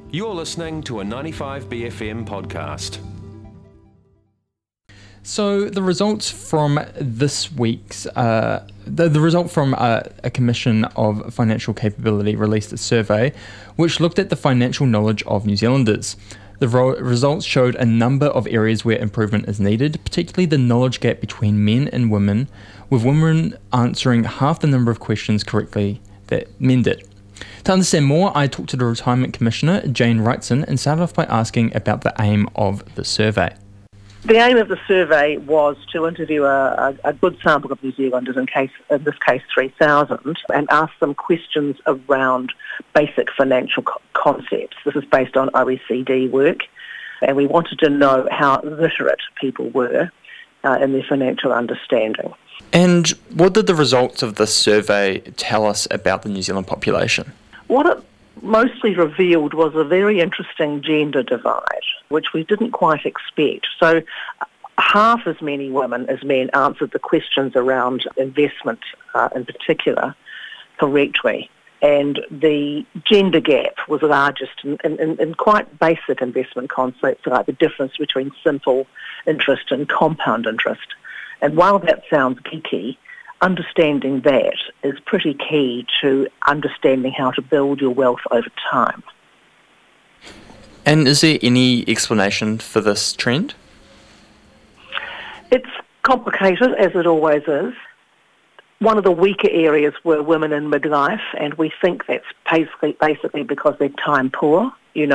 You're listening to a 95BFM podcast. So the results from this week's, the result from a Commission of Financial Capability released a survey which looked at the financial knowledge of New Zealanders. The results showed a number of areas where improvement is needed, particularly the knowledge gap between men and women, with women answering half the number of questions correctly that men did. To understand more, I talked to the Retirement Commissioner, Jane Wrightson, and started off by asking about the aim of the survey. The aim of the survey was to interview a good sample of New Zealanders, in this case 3,000, and ask them questions around basic financial concepts. This is based on OECD work, and we wanted to know how literate people were in their financial understanding. And what did the results of this survey tell us about the New Zealand population? What it mostly revealed was a very interesting gender divide, which we didn't quite expect. So half as many women as men answered the questions around investment in particular correctly. And the gender gap was largest in quite basic investment concepts, like the difference between simple interest and compound interest. And while that sounds geeky, understanding that is pretty key to understanding how to build your wealth over time. And is there any explanation for this trend? It's complicated, as it always is. One of the weaker areas were women in midlife, and we think that's basically because they're time poor,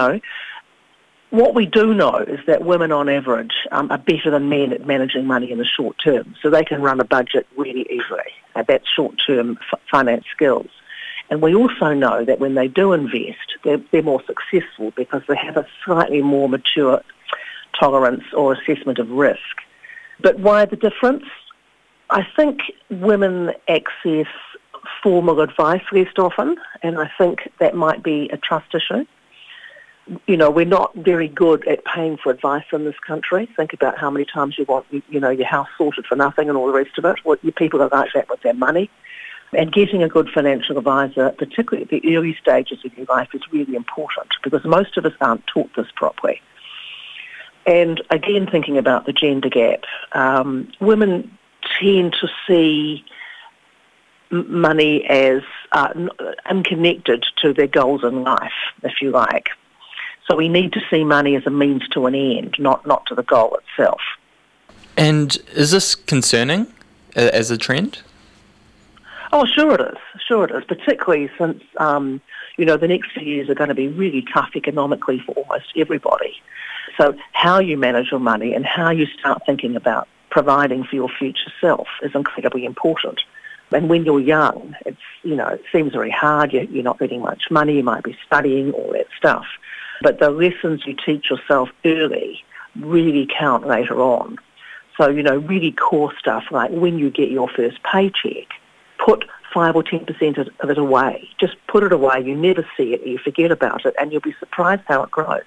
What we do know is that women on average are better than men at managing money in the short term, so they can run a budget really easily. That's short-term finance skills. And we also know that when they do invest, they're more successful because they have a slightly more mature tolerance or assessment of risk. But why the difference? I think women access formal advice less often, and I think that might be a trust issue. We're not very good at paying for advice in this country. Think about how many times you want, your house sorted for nothing and all the rest of it. People are like that with their money. And getting a good financial advisor, particularly at the early stages of your life, is really important because most of us aren't taught this properly. And again, thinking about the gender gap, women tend to see money as unconnected to their goals in life, if you like. So we need to see money as a means to an end, not to the goal itself. And is this concerning as a trend? Oh, sure it is, particularly since, the next few years are going to be really tough economically for almost everybody. So how you manage your money and how you start thinking about providing for your future self is incredibly important. And when you're young, it seems very hard. You're not getting much money. You might be studying, all that stuff. But the lessons you teach yourself early really count later on. So, really core stuff like when you get your first paycheck, put 5 or 10% of it away. Just put it away. You never see it. You forget about it, and you'll be surprised how it grows.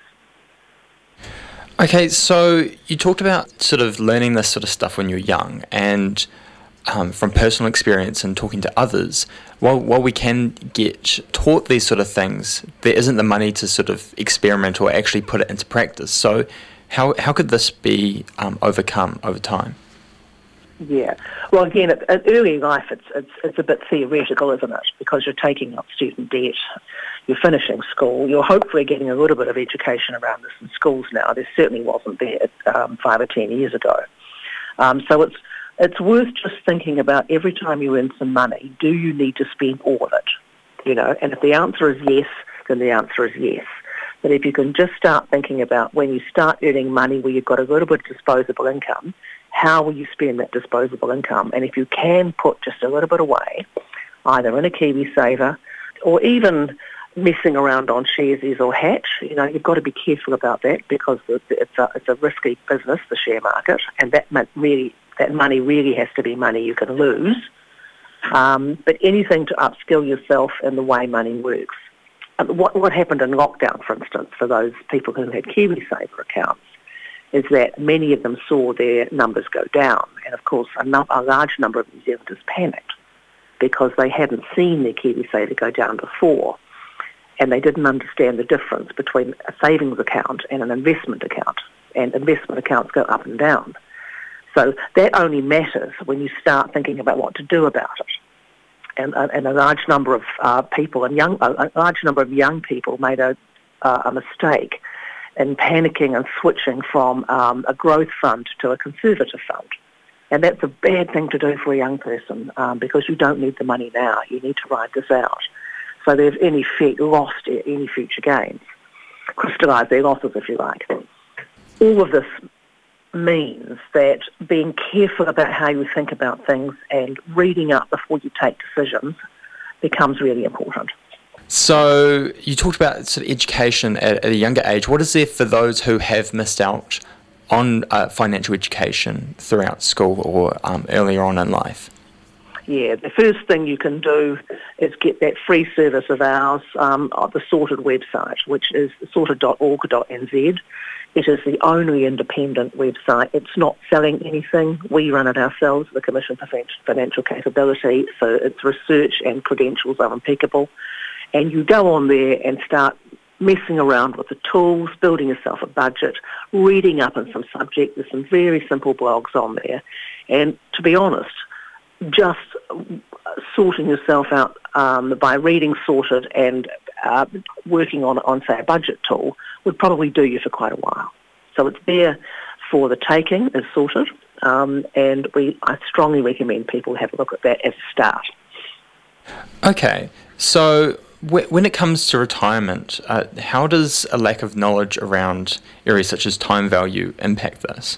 Okay, so you talked about sort of learning this sort of stuff when you're young, and from personal experience and talking to others, while we can get taught these sort of things, there isn't the money to sort of experiment or actually put it into practice. So how could this be overcome over time? Yeah. Well, again, at early life, it's a bit theoretical, isn't it? Because you're taking up student debt, you're finishing school, you're hopefully getting a little bit of education around this in schools now. There certainly wasn't there 5 or 10 years ago. So it's worth just thinking about every time you earn some money, do you need to spend all of it? And if the answer is yes, then the answer is yes. But if you can just start thinking about when you start earning money where you've got a little bit of disposable income, how will you spend that disposable income? And if you can put just a little bit away, either in a KiwiSaver or even messing around on Sharesies or Hatch, you've got to be careful about that because it's a risky business, the share market, and that money really has to be money you can lose. But anything to upskill yourself in the way money works. What happened in lockdown, for instance, for those people who had KiwiSaver accounts, is that many of them saw their numbers go down. And of course, a large number of New Zealanders panicked because they hadn't seen their KiwiSaver go down before. and they didn't understand the difference between a savings account and an investment account. And investment accounts go up and down. So that only matters when you start thinking about what to do about it. And a large number of young people made a mistake in panicking and switching from a growth fund to a conservative fund. And that's a bad thing to do for a young person because you don't need the money now. You need to ride this out. So they've, in effect, lost any future gains, crystallised their losses, if you like. All of this means that being careful about how you think about things and reading up before you take decisions becomes really important. So you talked about sort of education at a younger age. What is there for those who have missed out on financial education throughout school or earlier on in life? Yeah, the first thing you can do is get that free service of ours on the Sorted website, which is sorted.org.nz. It is the only independent website. It's not selling anything. We run it ourselves, the Commission for Financial Capability, so its research and credentials are impeccable. And you go on there and start messing around with the tools, building yourself a budget, reading up on some subject. There's some very simple blogs on there. And to be honest, just sorting yourself out by reading Sorted and working on, say, a budget tool would probably do you for quite a while. So it's there for the taking, is Sorted, and I strongly recommend people have a look at that as a start. Okay, so when it comes to retirement, how does a lack of knowledge around areas such as time value impact this?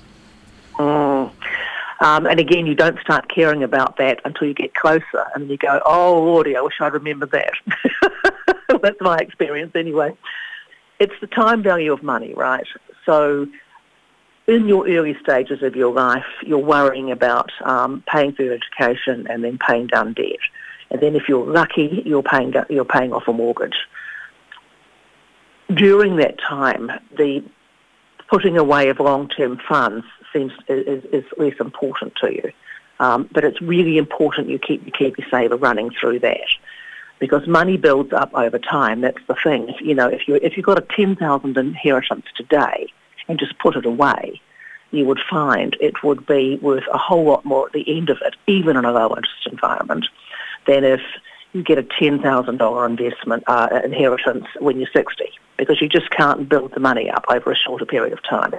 And again, you don't start caring about that until you get closer, and then you go, oh, Lordy, I wish I'd remembered that. That's my experience anyway. It's the time value of money, right? So in your early stages of your life, you're worrying about paying for your education and then paying down debt. And then if you're lucky, you're paying off a mortgage. During that time, the putting away of long-term funds is less important to you. But it's really important you keep your saver running through that, because money builds up over time. That's the thing. If you've got a $10,000 inheritance today and just put it away, you would find it would be worth a whole lot more at the end of it, even in a low interest environment, than if you get a $10,000 investment inheritance when you're 60, because you just can't build the money up over a shorter period of time.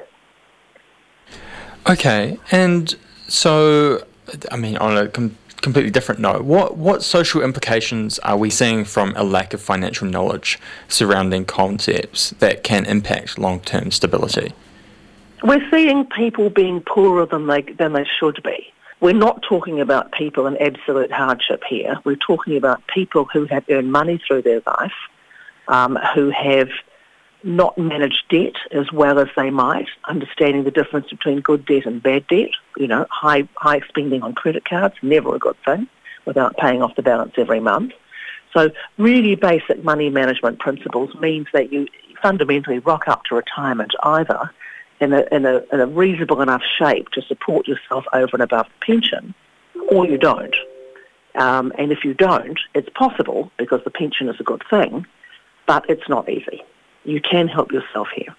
Okay, and so, on a completely different note, what social implications are we seeing from a lack of financial knowledge surrounding concepts that can impact long-term stability? We're seeing people being poorer than they should be. We're not talking about people in absolute hardship here. We're talking about people who have earned money through their life, who have not managed debt as well as they might, understanding the difference between good debt and bad debt. High spending on credit cards, never a good thing, without paying off the balance every month. So really basic money management principles means that you fundamentally rock up to retirement either in a reasonable enough shape to support yourself over and above the pension, or you don't. And if you don't, it's possible, because the pension is a good thing, but it's not easy. You can help yourself here.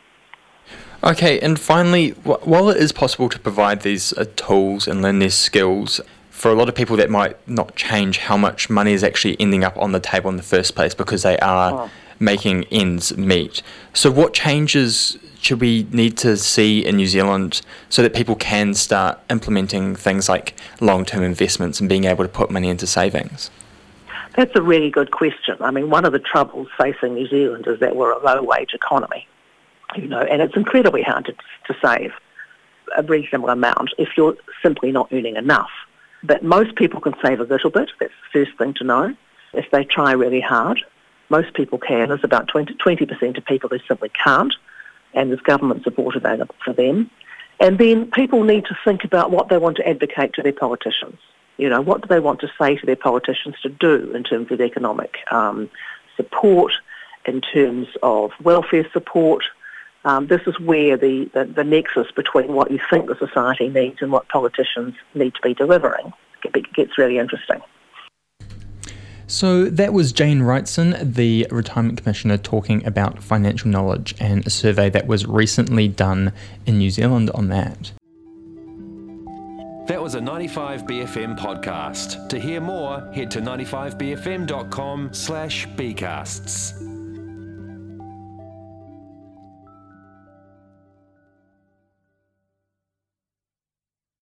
Okay, and finally, while it is possible to provide these tools and learn these skills, for a lot of people that might not change how much money is actually ending up on the table in the first place, because they are making ends meet. So what changes should we need to see in New Zealand so that people can start implementing things like long-term investments and being able to put money into savings? That's a really good question. One of the troubles facing New Zealand is that we're a low-wage economy, and it's incredibly hard to save a reasonable amount if you're simply not earning enough. But most people can save a little bit. That's the first thing to know. If they try really hard, most people can. There's about 20% of people who simply can't, and there's government support available for them. And then people need to think about what they want to advocate to their politicians. What do they want to say to their politicians to do in terms of economic support, in terms of welfare support. This is where the nexus between what you think the society needs and what politicians need to be delivering gets really interesting. So that was Jane Wrightson, the Retirement Commissioner, talking about financial knowledge and a survey that was recently done in New Zealand on that. That was a 95BFM podcast. To hear more, head to 95bfm.com/bcasts.